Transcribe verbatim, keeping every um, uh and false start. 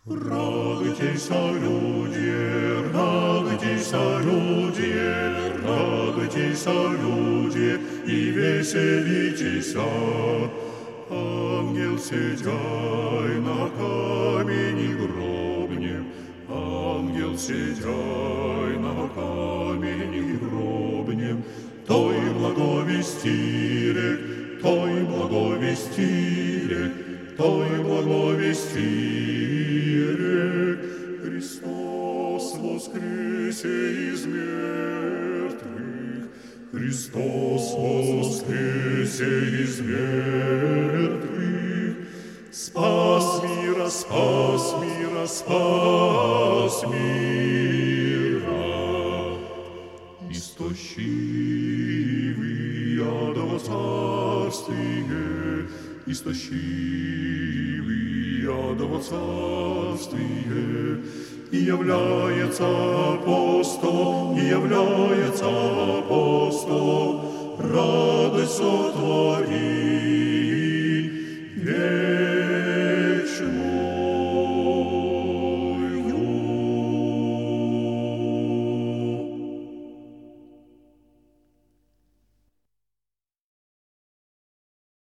Радуйтесь, люди, радуйтесь, люди, радуйтесь, люди, и веселитесь. Ангел сидяй на камени гробне, ангел сидяй на камени гробне, той благовестире, той благовестире, той благовестире, Христос воскресе из мертвых, Христос воскресе из мертвых, спас мира, спас мира, спас мира, истощивый адово царствие, истощивый адово царствие, и является апостол, и является апостол, радость сотвори.